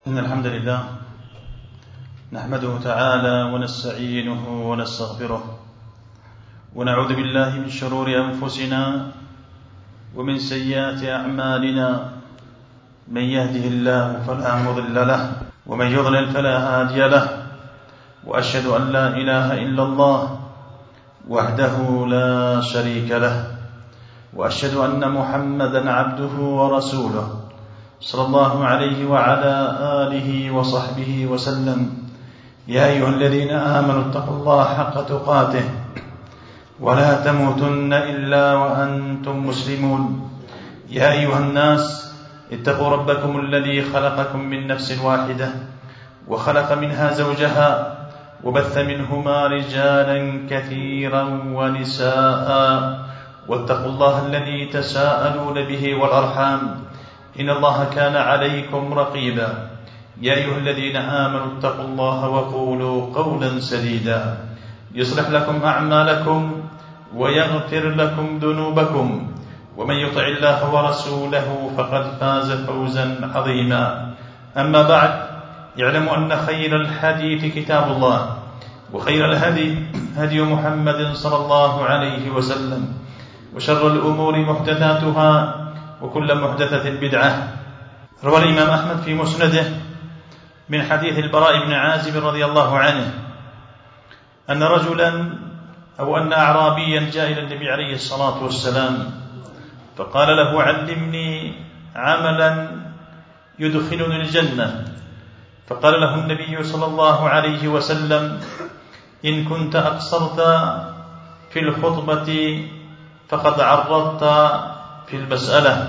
إن الحمد لله نحمده تعالى ونستعينه ونستغفره ونعوذ بالله من شرور أنفسنا ومن سيئات أعمالنا. من يهده الله فلا مضل له ومن يضلل فلا هادي له، وأشهد أن لا إله إلا الله وحده لا شريك له، وأشهد أن محمدا عبده ورسوله صلى الله عليه وعلى آله وصحبه وسلم. يا أيها الذين آمنوا اتقوا الله حق تقاته ولا تموتن إلا وأنتم مسلمون. يا أيها الناس اتقوا ربكم الذي خلقكم من نفس واحدة وخلق منها زوجها وبث منهما رجالا كثيرا ونساء، واتقوا الله الذي تساءلون به والأرحام إن الله كان عليكم رقيبا. يا أيها الذين آمنوا اتقوا الله وقولوا قولا سديدا يصلح لكم أعمالكم ويغفر لكم ذنوبكم، ومن يطع الله ورسوله فقد فاز فوزا عظيما. أما بعد، يعلم أن خير الحديث كتاب الله، وخير الهدي هدي محمد صلى الله عليه وسلم، وشر الأمور محدثاتها وكل محدثة بدعة. روى الإمام أحمد في مسنده من حديث البراء بن عازب رضي الله عنه أن رجلا أو أن أعرابيا جاء إلى النبي عليه الصلاة والسلام فقال له: علمني عملا يدخلني الجنة. فقال له النبي صلى الله عليه وسلم: إن كنت أقصرت في الخطبة فقد عرضت في المسألة.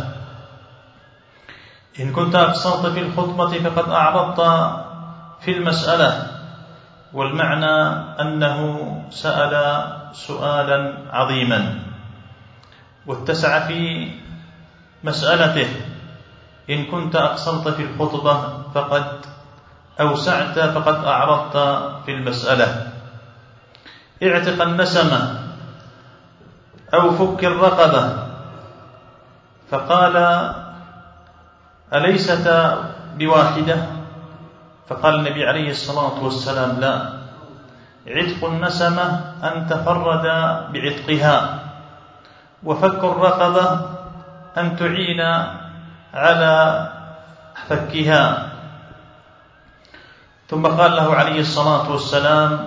إن كنت أقصرت في الخطبة فقد أعرضت في المسألة. والمعنى أنه سأل سؤالا عظيما واتسع في مسألته. إن كنت أقصرت في الخطبة فقد أوسعت فقد أعرضت في المسألة. اعتق النسمة أو فك الرقبة. فقال: أليست بواحدة؟ فقال النبي عليه الصلاة والسلام: لا، عتق النسمة أن تفرد بعتقها، وفك الرقبة أن تعين على فكها. ثم قال له عليه الصلاة والسلام: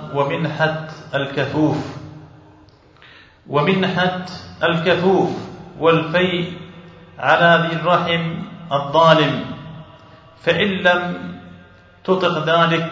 ومنحة الكفوف والفيء على ذي الرحم الظالم، فإن لم تطق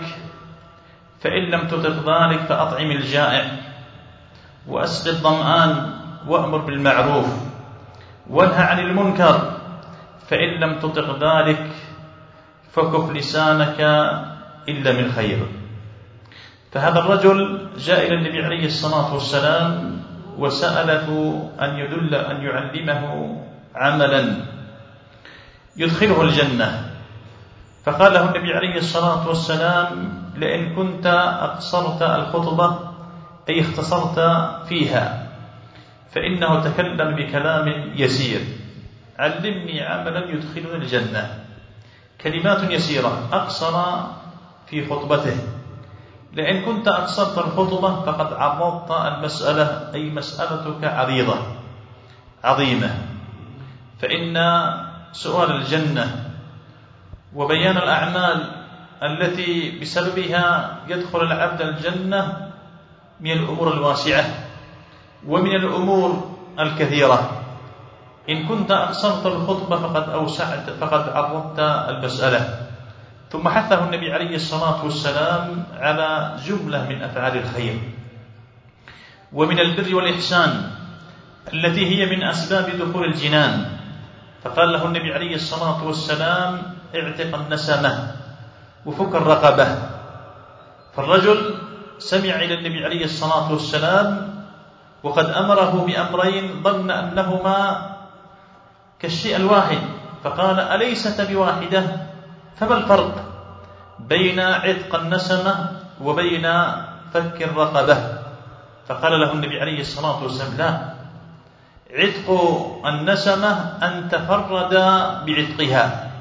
ذلك فأطعم الجائع وأسق الظمآن وأمر بالمعروف وانهى عن المنكر، فإن لم تطق ذلك فكف لسانك إلا من خير. فهذا الرجل جاء إلى النبي عليه الصلاة والسلام وسأله أن يعلمه عملا يدخله الجنة. فقال له النبي عليه الصلاة والسلام: لئن كنت أقصرت الخطبة أي اختصرت فيها، فإنه تكلم بكلام يسير. علمني عملا يدخلني الجنة. كلمات يسيرة أقصر في خطبته. لئن كنت أقصرت الخطبة فقد عرضت المسألة، أي مسألتك عظيمة. فإن سؤال الجنة وبيان الأعمال التي بسببها يدخل العبد الجنة من الأمور الواسعة ومن الأمور الكثيرة. إن كنت أقصرت الخطبة فقد أوسعت فقد عرضت المسألة. ثم حثه النبي عليه الصلاة والسلام على جملة من أفعال الخير ومن البر والإحسان التي هي من أسباب دخول الجنان. فقال له النبي عليه الصلاة والسلام: اعتق النسمة وفك الرقبة. فالرجل سمع إلى النبي عليه الصلاة والسلام وقد أمره بأمرين ظن أنهما كالشيء الواحد، فقال: أليست بواحدة؟ فما الفرق بين عتق النسمة وبين فك الرقبة؟ فقال له النبي عليه الصلاة والسلام: لا، عتق النسمة أن تفرد بعتقها،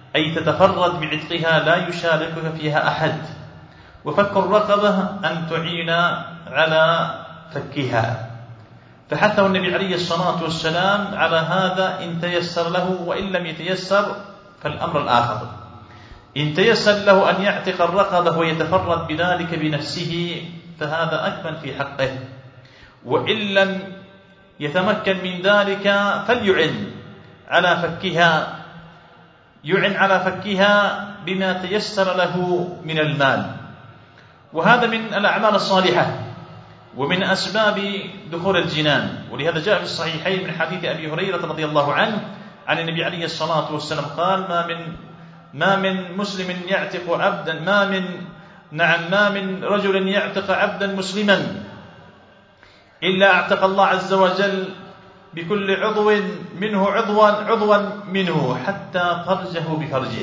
أي تتفرد بعتقها لا يشاركك فيها أحد. وفك الرقبة أن تعين على فكها، فحثه النبي عليه الصلاة والسلام على هذا إن تيسر له، وإن لم يتيسر فالأمر الآخر. إن تيسر له أن يعتق الرقبة ويتفرد بذلك بنفسه فهذا أكمل في حقه، وإن لم يتمكن من ذلك فليعن على فكها، يعن على فكها بما تيسر له من المال. وهذا من الأعمال الصالحة ومن أسباب دخول الجنان. ولهذا جاء في الصحيحين من حديث أبي هريرة رضي الله عنه عن النبي عليه الصلاة والسلام قال: ما من مسلم يعتق عبدا ما من رجل يعتق عبدا مسلما إلا اعتق الله عز وجل بكل عضو منه عضوا منه حتى فرجه بفرجه.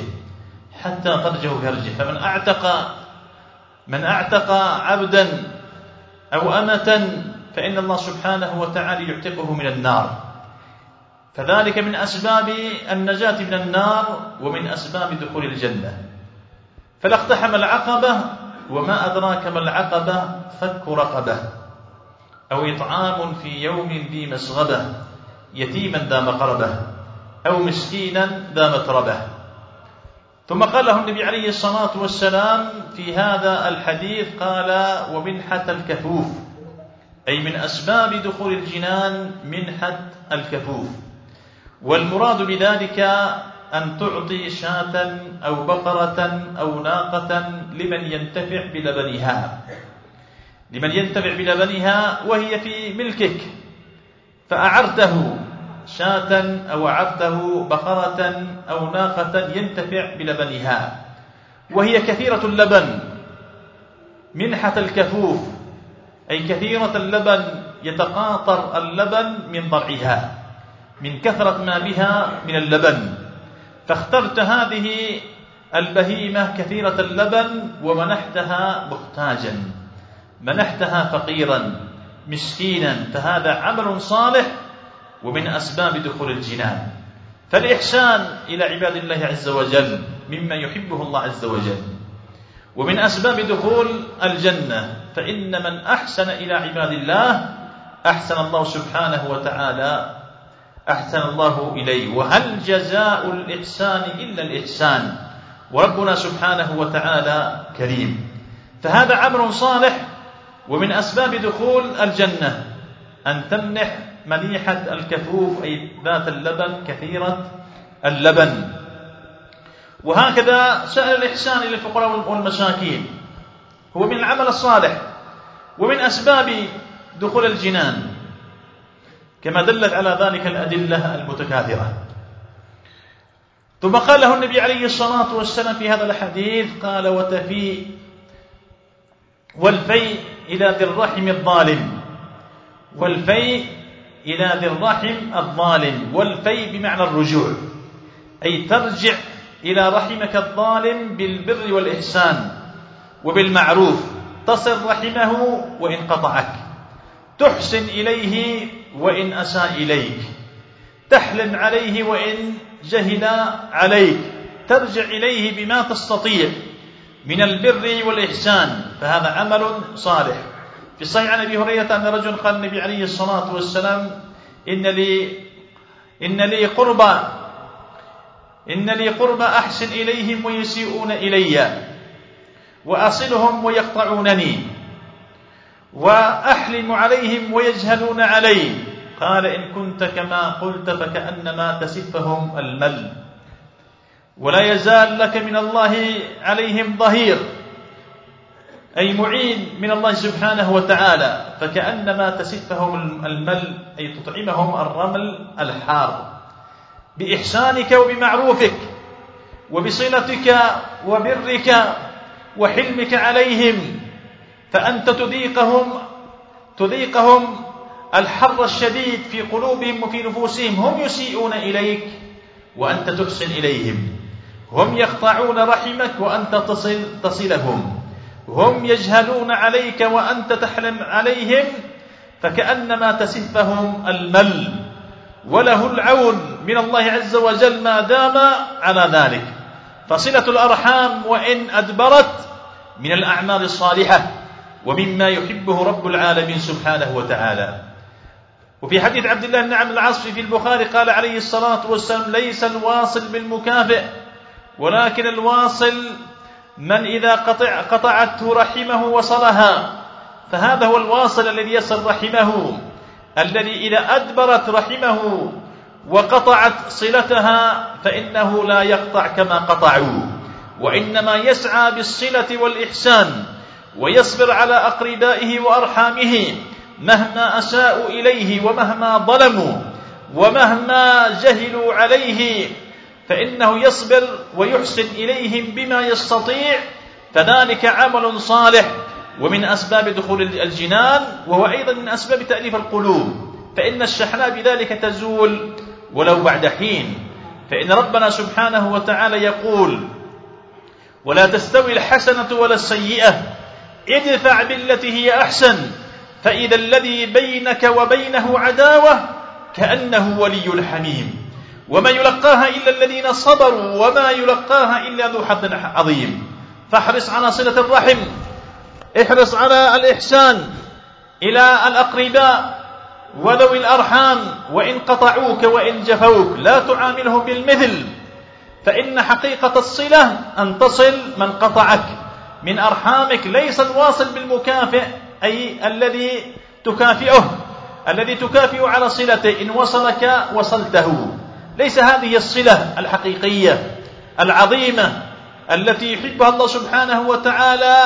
فمن اعتق عبدا أو أمة فإن الله سبحانه وتعالى يعتقه من النار. فذلك من أسباب النجاة من النار ومن أسباب دخول الجنة. فلا اقتحم العقبة، وما أدراك ما العقبة، فك رقبة أو إطعام في يوم ذي مسغبة يتيما ذا مقربة أو مسكينا ذا متربة. ثم قال له النبي عليه الصلاة والسلام في هذا الحديث قال: ومنحة الكفوف، أي من أسباب دخول الجنان منحة الكفوف. والمراد بذلك أن تعطي شاة أو بقرة أو ناقة لمن ينتفع بلبنها وهي في ملكك، فأعرته شاة أو أعرته بقرة أو ناقة ينتفع بلبنها وهي كثيرة اللبن. منحة الكفوف أي كثيرة اللبن، يتقاطر اللبن من ضرعها من كثرة ما بها من اللبن. فاخترت هذه البهيمة كثيرة اللبن ومنحتها محتاجا، منحتها فقيرا مسكينا، فهذا عمل صالح ومن أسباب دخول الجنان. فالإحسان إلى عباد الله عز وجل مما يحبه الله عز وجل، ومن أسباب دخول الجنة. فإن من أحسن إلى عباد الله أحسن الله سبحانه وتعالى أحسن الله إليه. وهل جزاء الإحسان إلا الإحسان، وربنا سبحانه وتعالى كريم. فهذا عمل صالح ومن أسباب دخول الجنة أن تمنح منيحة الكفوف أي ذات اللبن كثيرة اللبن. وهكذا سأل الإحسان إلى الفقراء والمساكين هو من العمل الصالح ومن أسباب دخول الجنان، كما دلت على ذلك الأدلة المتكاثرة. ثم قال له النبي عليه الصلاة والسلام في هذا الحديث قال: والفي إلى ذي الرحم الظالم. والفي إلى ذي الرحم الظالم، والفي بمعنى الرجوع، أي ترجع إلى رحمك الظالم بالبر والإحسان وبالمعروف، تصل رحمه وإن قطعك، تحسن إليه وإن أساء إليك، تحلم عليه وإن جهل عليك، ترجع إليه بما تستطيع من البر والإحسان، فهذا عمل صالح. في الصحيح عن أبي هريرة أن رجل قال النبي عليه الصلاة والسلام: إن لي قربى أحسن إليهم ويسيئون إلي، وأصلهم ويقطعونني، وأحلم عليهم ويجهلون علي. قال: إن كنت كما قلت فكأنما تسفهم المل، ولا يزال لك من الله عليهم ظهير، أي معين من الله سبحانه وتعالى، فكأنما تسفهم المل، أي تطعمهم الرمل الحار، بإحسانك وبمعروفك وبصلتك وبرك وحلمك عليهم، فأنت تذيقهم الحر الشديد في قلوبهم وفي نفوسهم. هم يسيئون إليك وأنت تحسن إليهم، هم يقطعون رحمك وأنت تصلهم، هم يجهلون عليك وأنت تحلم عليهم، فكأنما تسفهم المل. وله العون من الله عز وجل ما دام على ذلك. فصلة الأرحام وإن أدبرت من الأعمال الصالحة ومما يحبه رب العالمين سبحانه وتعالى. وفي حديث عبد الله بن عمرو العاص في البخاري قال عليه الصلاة والسلام: ليس الواصل بالمكافئ، ولكن الواصل من إذا قطعته رحمه وصلها. فهذا هو الواصل الذي يصل رحمه، الذي إذا أدبرت رحمه وقطعت صلتها فإنه لا يقطع كما قطعوا، وإنما يسعى بالصلة والإحسان ويصبر على أقربائه وأرحامه مهما أساءوا إليه ومهما ظلموا ومهما جهلوا عليه، فإنه يصبر ويحسن إليهم بما يستطيع، فذلك عمل صالح ومن أسباب دخول الجنان، وهو أيضا من أسباب تأليف القلوب، فإن الشحناء بذلك تزول ولو بعد حين. فإن ربنا سبحانه وتعالى يقول: ولا تستوي الحسنة ولا السيئة ادفع بالتي هي أحسن فإذا الذي بينك وبينه عداوة كأنه ولي حميم وما يلقاها إلا الذين صبروا وما يلقاها إلا ذو حظ عظيم. فاحرص على صلة الرحم، احرص على الإحسان إلى الأقرباء وذوي الأرحام، وإن قطعوك وإن جفوك لا تعاملهم بالمثل، فإن حقيقة الصلة أن تصل من قطعك من أرحامك. ليس الواصل بالمكافئ أي الذي تكافئه على صلته، إن وصلك وصلته. ليس هذه الصلة الحقيقية العظيمة التي يحبها الله سبحانه وتعالى،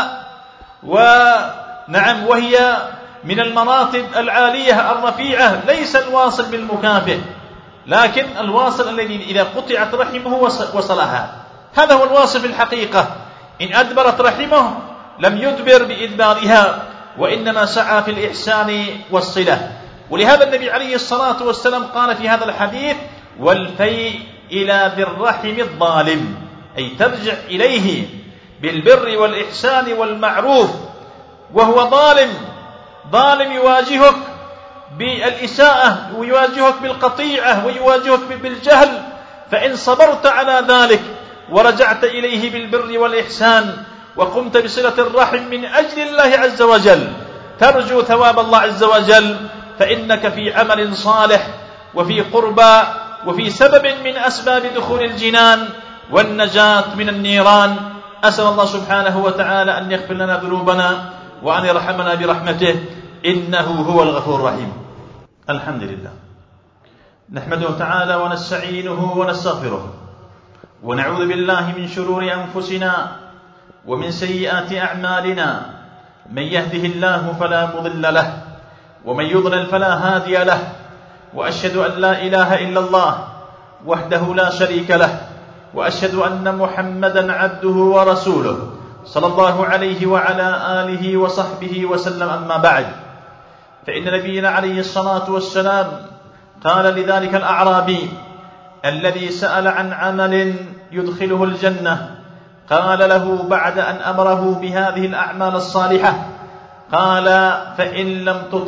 ونعم وهي من المراتب العالية الرفيعة. ليس الواصل بالمكافئ، لكن الواصل الذي إذا قطعت رحمه وصلها، هذا هو الواصل في الحقيقة. إن أدبرت رحمه لم يدبر بإدبارها، وإنما سعى في الإحسان والصلة. ولهذا النبي عليه الصلاة والسلام قال في هذا الحديث: والفيء إلى ذي الرحم الظالم، أي ترجع إليه بالبر والإحسان والمعروف وهو ظالم يواجهك بالإساءة ويواجهك بالقطيعة ويواجهك بالجهل، فإن صبرت على ذلك ورجعت إليه بالبر والإحسان وقمت بصلة الرحم من أجل الله عز وجل ترجو ثواب الله عز وجل، فإنك في عمل صالح وفي قربى وفي سبب من أسباب دخول الجنان والنجاة من النيران. أسأل الله سبحانه وتعالى أن يغفر لنا ذنوبنا وأن يرحمنا برحمته، إنه هو الغفور الرحيم. الحمد لله، نحمده تعالى ونستعينه ونستغفره، ونعوذ بالله من شرور أنفسنا ومن سيئات أعمالنا. من يهده الله فلا مضل له ومن يضلل فلا هادي له، وأشهد أن لا إله إلا الله وحده لا شريك له، وأشهد أن محمدا عبده ورسوله صلى الله عليه وعلى آله وصحبه وسلم. أما بعد، فإن نبينا عليه الصلاة والسلام قال لذلك الأعرابي الذي سأل عن عمل يدخله الجنة، قال له بعد أن أمره بهذه الأعمال الصالحة، قال: فإن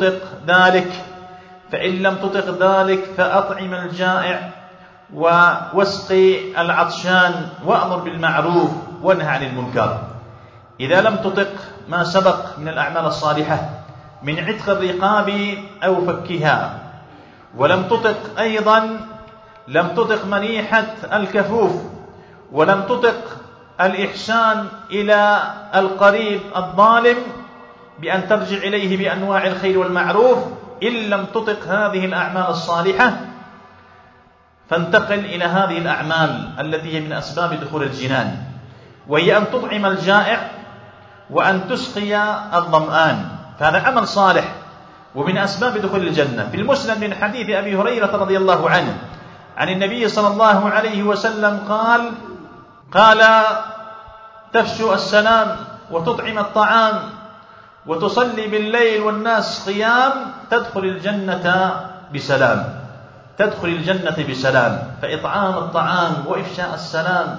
لم تطق ذلك فأطعم الجائع واسقي العطشان وأمر بالمعروف وانهى عن المنكر. إذا لم تطق ما سبق من الأعمال الصالحة من عتق الرقاب أو فكها، ولم تطق أيضا منيحة الكفوف، ولم تطق الإحسان إلى القريب الظالم بأن ترجع إليه بأنواع الخير والمعروف، إن لم تطق هذه الأعمال الصالحة فانتقل إلى هذه الأعمال التي هي من أسباب دخول الجنان، وهي أن تطعم الجائع وأن تسقي الظمآن، فهذا عمل صالح ومن أسباب دخول الجنة. في المسند من حديث أبي هريرة رضي الله عنه عن النبي صلى الله عليه وسلم قال: تفشو السلام وتطعم الطعام وتصلي بالليل والناس قيام تدخل الجنة بسلام. فإطعام الطعام وإفشاء السلام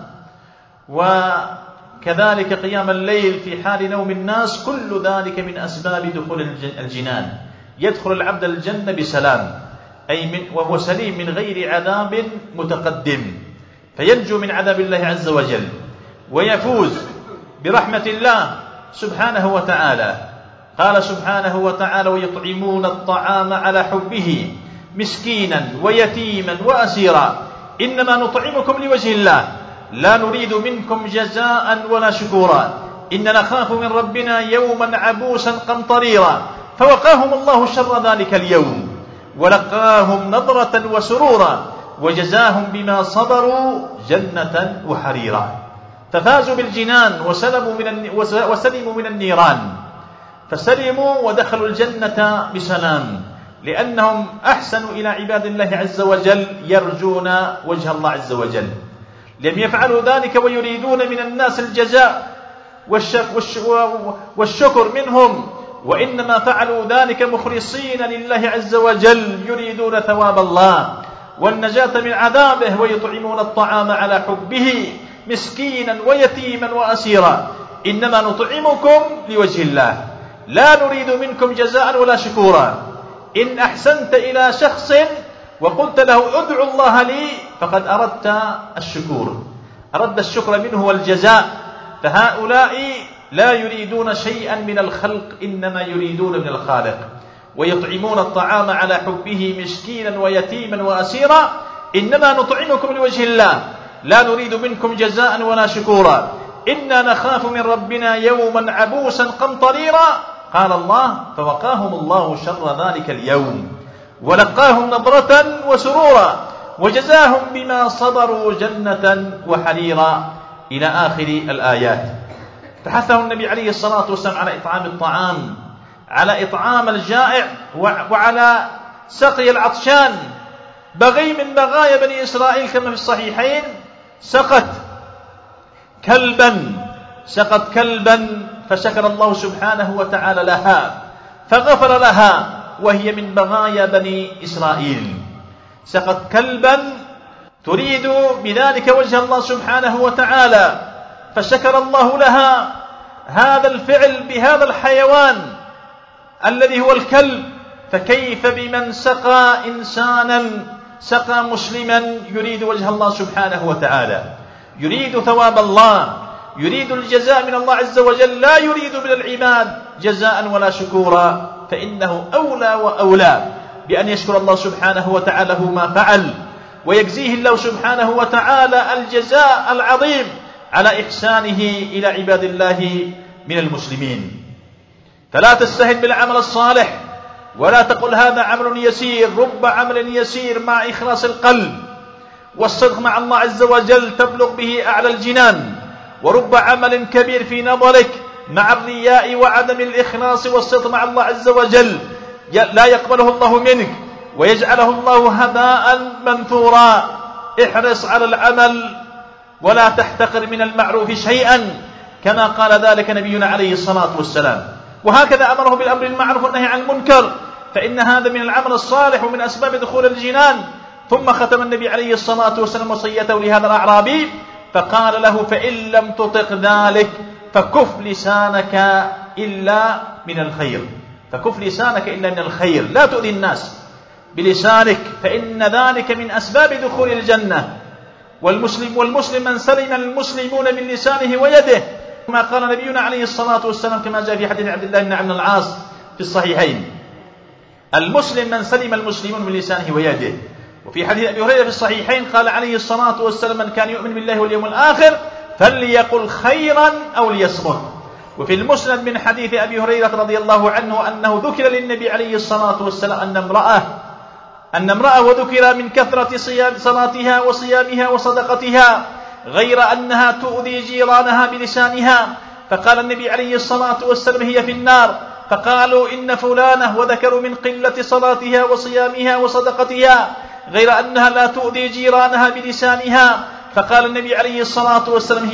وكذلك قيام الليل في حال نوم الناس، كل ذلك من أسباب دخول الجنان. يدخل العبد الجنة بسلام، وهو سليم من غير عذاب متقدم، فينجو من عذاب الله عز وجل. ويفوز برحمة الله سبحانه وتعالى. قال سبحانه وتعالى: ويطعمون الطعام على حبه مسكينا ويتيما وأسيرا إنما نطعمكم لوجه الله لا نريد منكم جزاء ولا شكورا إننا نخاف من ربنا يوما عبوسا قمطريرا فوقاهم الله شر ذلك اليوم ولقاهم نضرة وسرورا وجزاهم بما صبروا جنة وحريرا. ففازوا بالجنان وسلموا من النيران، فسلموا ودخلوا الجنة بسلام لأنهم أحسنوا إلى عباد الله عز وجل يرجون وجه الله عز وجل. لم يفعلوا ذلك ويريدون من الناس الجزاء والشكر منهم، وإنما فعلوا ذلك مخلصين لله عز وجل يريدون ثواب الله والنجاة من عذابه. ويطعمون الطعام على حبه مسكينا ويتيما وأسيرا إنما نطعمكم لوجه الله لا نريد منكم جزاء ولا شكورا. إن أحسنت إلى شخص وقلت له ادعو الله لي فقد أردت الشكر منه والجزاء. فهؤلاء لا يريدون شيئا من الخلق إنما يريدون من الخالق. ويطعمون الطعام على حبه مسكينا ويتيما وأسيرا إنما نطعمكم لوجه الله لا نريد منكم جزاء ولا شكورا إنا نخاف من ربنا يوما عبوسا قمطريرا. قال الله: فوقاهم الله شر ذلك اليوم ولقاهم نضرة وسرورا وجزاهم بما صبروا جنة وحريرا إلى آخر الآيات. فحثه النبي عليه الصلاة والسلام على إطعام الطعام، على إطعام الجائع، وعلى سقي العطشان. بغي من بغايا بني إسرائيل كما في الصحيحين سقت كلبا فشكر الله سبحانه وتعالى لها فغفر لها، وهي من بغايا بني إسرائيل. سقت كلبا تريد بذلك وجه الله سبحانه وتعالى فشكر الله لها هذا الفعل بهذا الحيوان الذي هو الكلب، فكيف بمن سقى إنسانا سقى مسلما يريد وجه الله سبحانه وتعالى، يريد ثواب الله، يريد الجزاء من الله عز وجل، لا يريد من العباد جزاء ولا شكورا، فإنه أولى وأولى بأن يشكر الله سبحانه وتعالى ما فعل، ويجزيه الله سبحانه وتعالى الجزاء العظيم على إحسانه إلى عباد الله من المسلمين. فلا تستهن بالعمل الصالح ولا تقل هذا عمل يسير. رب عمل يسير مع إخلاص القلب والصدق مع الله عز وجل تبلغ به أعلى الجنان، ورب عمل كبير في نظرك مع الرياء وعدم الإخلاص والصدق مع الله عز وجل لا يقبله الله منك ويجعله الله هباء منثورا. احرص على العمل ولا تحتقر من المعروف شيئا كما قال ذلك نبينا عليه الصلاة والسلام، وهكذا أمره بالأمر بالمعروف والنهي عن المنكر، فإن هذا من العمل الصالح ومن أسباب دخول الجنان. ثم ختم النبي عليه الصلاة والسلام وصيته لهذا الأعرابي فقال له: فإن لم تطق ذلك فكف لسانك إلا من الخير، فكف لسانك إلا من الخير، لا تؤذي الناس بلسانك، فإن ذلك من أسباب دخول الجنة. والمسلم من سلم المسلمون من لسانه ويده، كما قال نبينا عليه الصلاة والسلام كما جاء في حديث عبد الله بن عمرو بن العاص في الصحيحين: المسلم من سلم المسلمون من لسانه ويده. وفي حديث أبي هريرة في الصحيحين قال عليه الصلاة والسلام: من كان يؤمن بالله واليوم الآخر فليقل خيرا أو ليصمت. وفي المسند من حديث أبي هريرة رضي الله عنه أنه ذكر للنبي عليه الصلاة والسلام أن امرأة وذكر من كثرة صلاتها وصيامها وصدقتها غير أنها تؤذي جيرانها بلسانها، فقال النبي عليه الصلاة والسلام: هي في النار. فقالوا: إن فلانة، وذكروا من قلة صلاتها وصيامها وصدقتها غير أنها لا تؤذي جيرانها بلسانها، فقال النبي عليه الصلاة والسلام: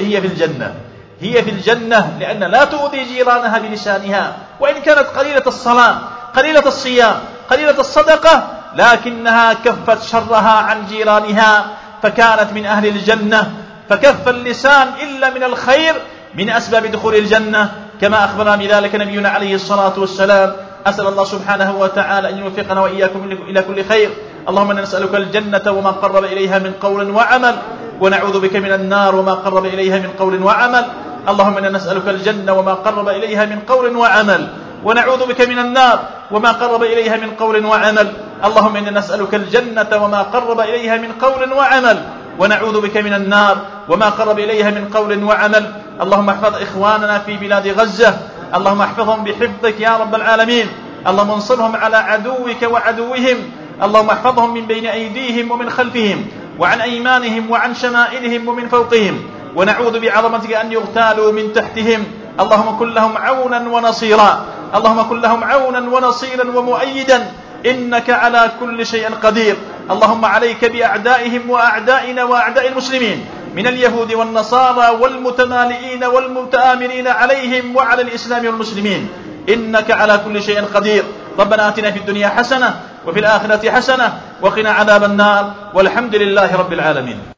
هي في الجنة لأن لا تؤذي جيرانها بلسانها، وإن كانت قليلة الصلاة قليلة الصيام قليلة الصدقة لكنها كفت شرها عن جيرانها فكانت من أهل الجنة. فكف اللسان إلا من الخير من أسباب دخول الجنة كما أخبرنا بذلك نبينا عليه الصلاة والسلام. أسأل الله سبحانه وتعالى أن يوفقنا وإياكم إلى كل خير. اللهم إنا نسألك الجنة وما قرب إليها من قول وعمل، ونعوذ بك من النار وما قرب إليها من قول وعمل. اللهم إنا نسألك الجنة وما قرب إليها من قول وعمل، ونعوذ بك من النار وما قرب إليها من قول وعمل. اللهم إنا نسألك الجنة وما قرب إليها من قول وعمل، ونعوذ بك من النار وما قرب إليها من قول وعمل. اللهم احفظ إخواننا في بلاد غزة، اللهم احفظهم بحفظك يا رب العالمين. اللهم انصرهم على عدوك وعدوهم. اللهم احفظهم من بين أيديهم ومن خلفهم وعن أيمانهم وعن شمائلهم ومن فوقهم، ونعوذ بعظمتك أن يغتالوا من تحتهم. اللهم كن لهم عونا ونصيرا، اللهم كن لهم عونا ونصيرا ومؤيدا، إنك على كل شيء قدير. اللهم عليك بأعدائهم وأعدائنا وأعداء المسلمين من اليهود والنصارى والمتمالئين والمتآمرين عليهم وعلى الإسلام والمسلمين، إنك على كل شيء قدير. ربنا آتنا في الدنيا حسنة وفي الآخرة حسنة وقنا عذاب النار، والحمد لله رب العالمين.